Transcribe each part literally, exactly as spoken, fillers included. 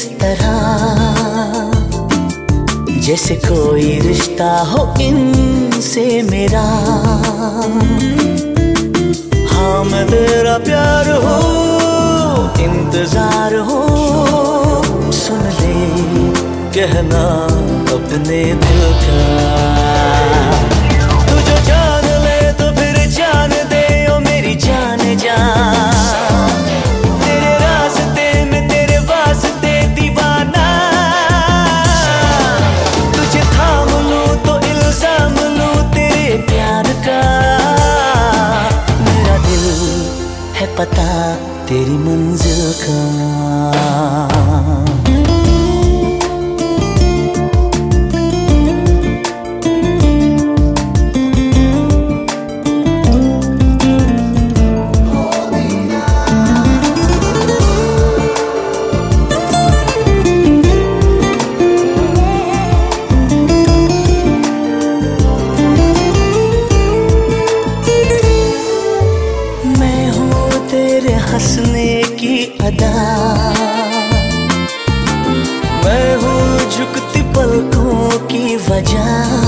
इस तरह जैसे कोई रिश्ता हो इनसे मेरा। हाँ मैं तेरा प्यार हो, इंतजार हो, सुन ले कहना अपने दिल का। तू जो जान ले तो फिर जान दे ओ मेरी जान जा। तेरे रास्ते में तेरे वास्ते दीवाना। तुझे थाम लूं तो इल्जाम लूं तेरे प्यार का। मेरा दिल है पता तेरी मंजिल का। हंसने की अदा, मैं हूँ झुकती पलकों की वजह।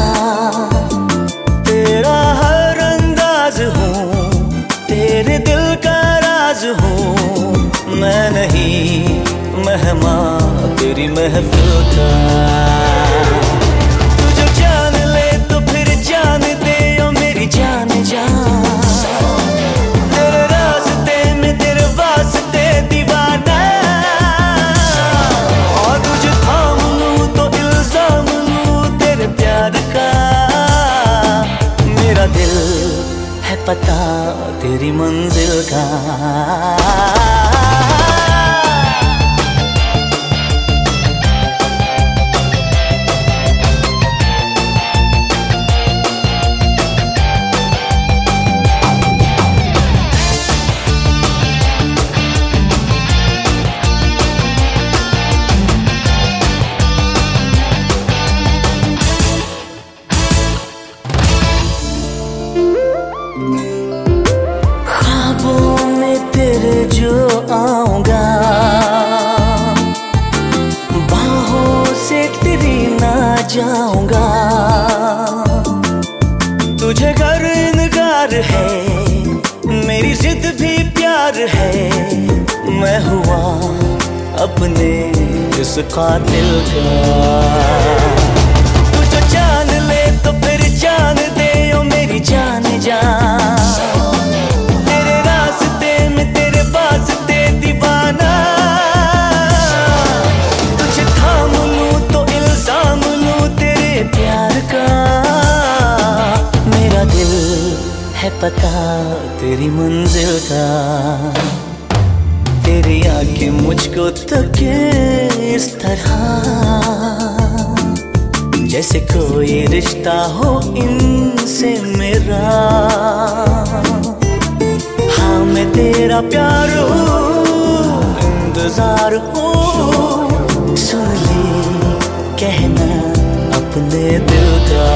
तेरा हर अंदाज हूँ, तेरे दिल का राज हूँ। मैं नहीं मेहमान तेरी महफिल का। तू जो जान ले तो फिर जान दे ओ मेरी जान जा। दिल है पता तेरी मंजिल का। जो आऊंगा बाहों से तेरी ना जाऊंगा। तुझे घर इनकार है, मेरी जिद भी प्यार है। मैं हुआ अपने इस कातिल का। तू जो जान ले तो फिर जान दे ओ मेरी जान जा। है पता तेरी मंजिल का। तेरी आंखें मुझको तके इस तरह जैसे कोई रिश्ता हो इनसे मेरा। हाँ मैं तेरा प्यार हूँ, इंतजार हूँ, सुन ले कहना अपने दिल का।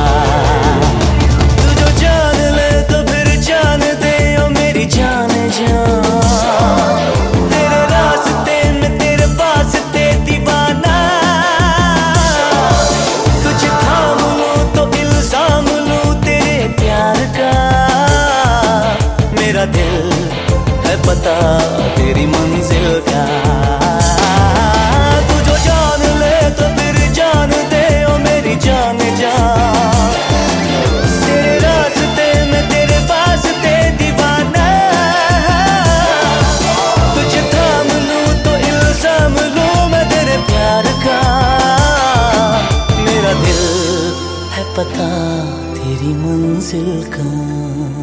तेरे रास्ते में तेरे वास्ते दीवाना। तुझे थाम लूं तो इल्जाम लूं तेरे प्यार का। मेरा दिल है पता तेरी मंजिल का। तू जो जान ले तो फिर जान दे ओ मेरी जान जा। तेरे रास्ते में तेरे वास्ते दीवाना। मेरा दिल है पता तेरी मंजिल का।